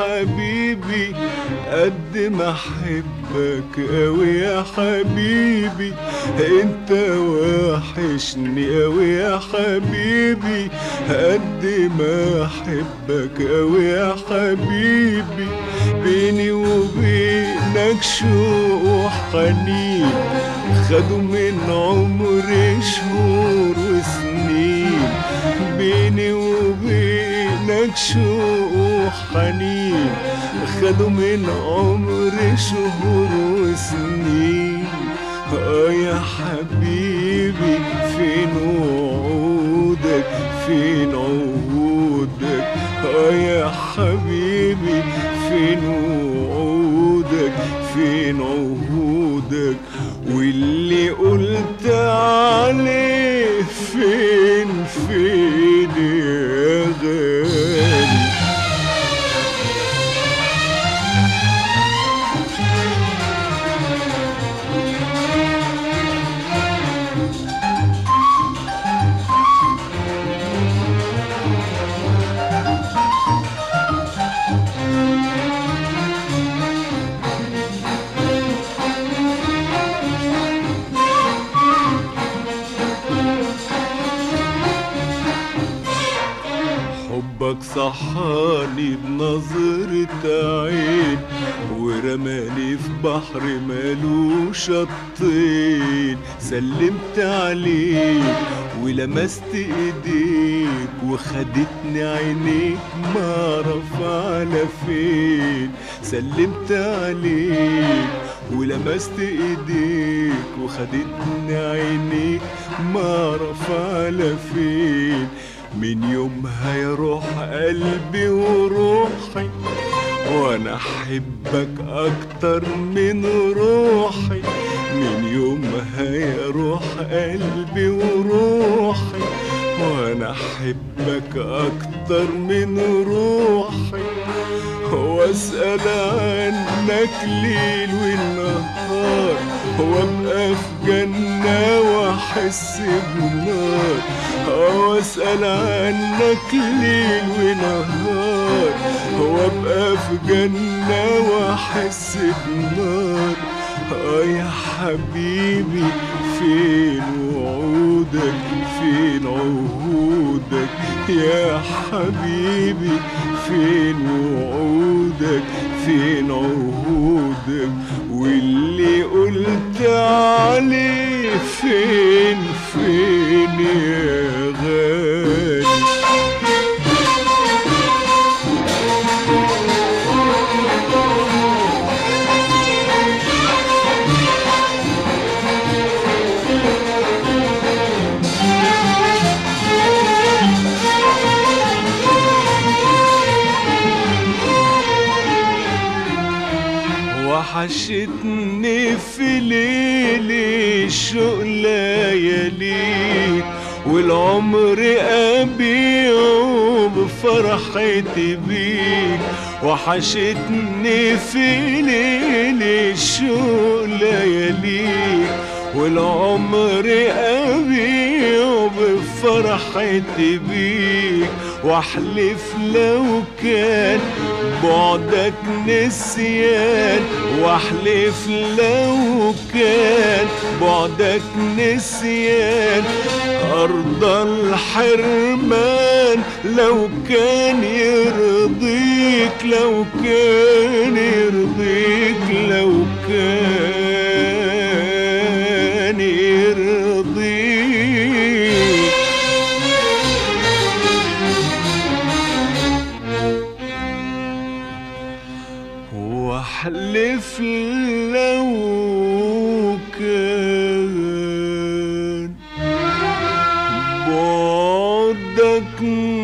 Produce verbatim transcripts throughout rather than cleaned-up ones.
حبيبي قد ما احبك اوي يا حبيبي، انت وحشني اوي يا حبيبي قد ما احبك اوي يا حبيبي. بيني وبينك شوق وحنين خدوا من عمري شهور وسنين. بيني وبينك شوق وحنين خدوا من عمري شهور وسنين. اه يا حبيبي فين وعودك فين عهودك، اه يا حبيبي فين وعودك فين عهودك، واللي قلت عليه فين فين يا غالي. حبك صحاني بنظرة عين ورماني في بحر مالو شطين. سلمت عليك ولمست ايديك وخدتني عينيك معرف على فين. سلمت عليك ولمست ايديك وخدتني عينيك معرف على فين. من يومها يا روح قلبي وروحي وانا احبك اكتر من روحي. من يومها يا روح قلبي وروحي وانا احبك اكتر من روحي. واسأل عنك ليل والنهار وابقى في جنة واحس بنار. واسأل عنك ليل ونهار وابقى في جنة واحس بنار. اه يا حبيبي فين وعودك فين عهودك، يا حبيبي فين وعودك فين عهودك، واللي قلت عليه فين فين يا غالي. وحشتني في ليل الشوق لياليك والعمر أبيعه بفرحتي بيك. وحشتني في ليل الشوق لياليك والعمر أبيعه بفرحتي بيك. واحلف لو كان بعدك نسيان، واحلف لو كان بعدك نسيان، أرضى الحرمان لو كان يرضيك لو كان يرضيك لو كان يرضيك. واحلف لو كان بعدك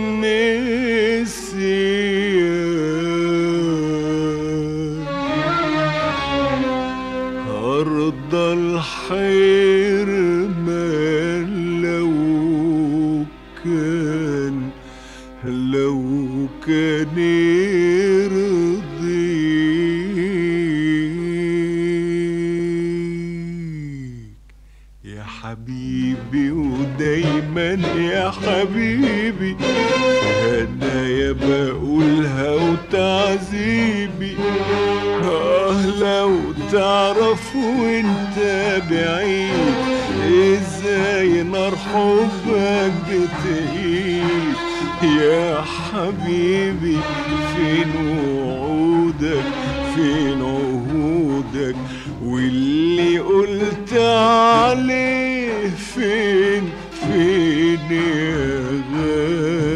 نسيان، أرض الحرمان لو كان لو كان يرضيك يا حبيبي ودايما يا حبيبي، هدايا بقولها وتعذيبي. آه لو تعرف وانت بعيد ازاي نار حبك بتقيد يا حبيبي. فين وعودك فين عهودك واللي قلت عليه فين فين يا غالي.